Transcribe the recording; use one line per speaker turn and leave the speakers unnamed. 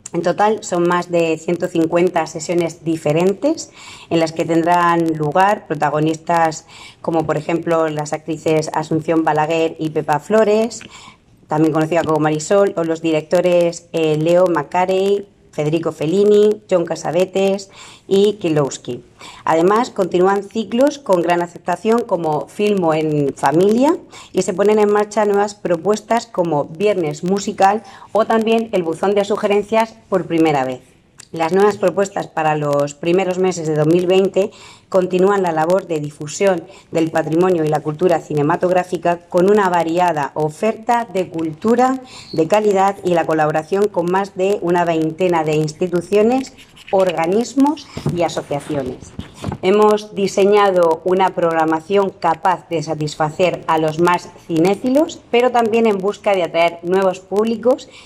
En total son más de 150 sesiones diferentes en las que tendrán lugar protagonistas como por ejemplo las actrices Asunción Balaguer y Pepa Flores, también conocida como Marisol, o los directores Leo Macarey, Federico Fellini, John Cassavetes y Kilowski. Además, continúan ciclos con gran aceptación como Filmo en Familia y se ponen en marcha nuevas propuestas como Viernes Musical o también el Buzón de Sugerencias por primera vez. Las nuevas propuestas para los primeros meses de 2020 continúan la labor de difusión del patrimonio y la cultura cinematográfica con una variada oferta de cultura de calidad y la colaboración con más de una veintena de instituciones, organismos y asociaciones. Hemos diseñado una programación capaz de satisfacer a los más cinéfilos, pero también en busca de atraer nuevos públicos